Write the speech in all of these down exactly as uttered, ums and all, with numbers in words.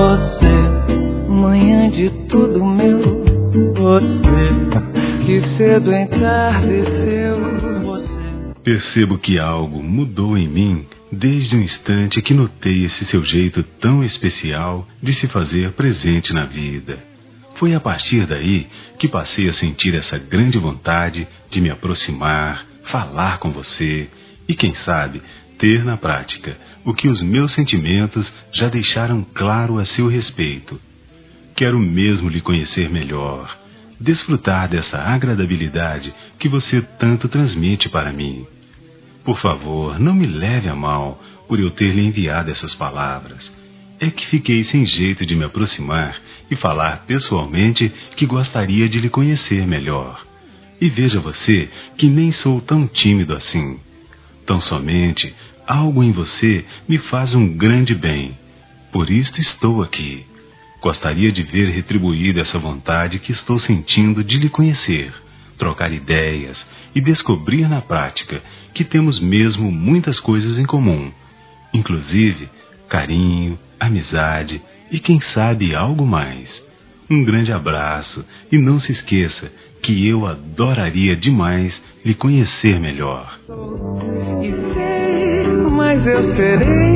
Você, manhã de tudo meu. Você, que cedo entardeceu. Você. Percebo que algo mudou em mim desde o instante que notei esse seu jeito tão especial de se fazer presente na vida. Foi a partir daí que passei a sentir essa grande vontade de me aproximar, falar com você e, quem sabe, ter na prática o que os meus sentimentos já deixaram claro a seu respeito. Quero mesmo lhe conhecer melhor, desfrutar dessa agradabilidade que você tanto transmite para mim. Por favor, não me leve a mal por eu ter lhe enviado essas palavras. É que fiquei sem jeito de me aproximar e falar pessoalmente que gostaria de lhe conhecer melhor. E veja você que nem sou tão tímido assim. Tão somente algo em você me faz um grande bem. Por isso estou aqui. Gostaria de ver retribuída essa vontade que estou sentindo de lhe conhecer, trocar ideias e descobrir na prática que temos mesmo muitas coisas em comum, inclusive carinho, amizade e quem sabe algo mais. Um grande abraço e não se esqueça que eu adoraria demais lhe conhecer melhor. E sei, mas eu serei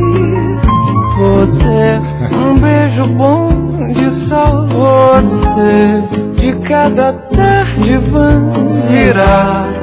você, um beijo bom de sol. Você, de cada tarde virá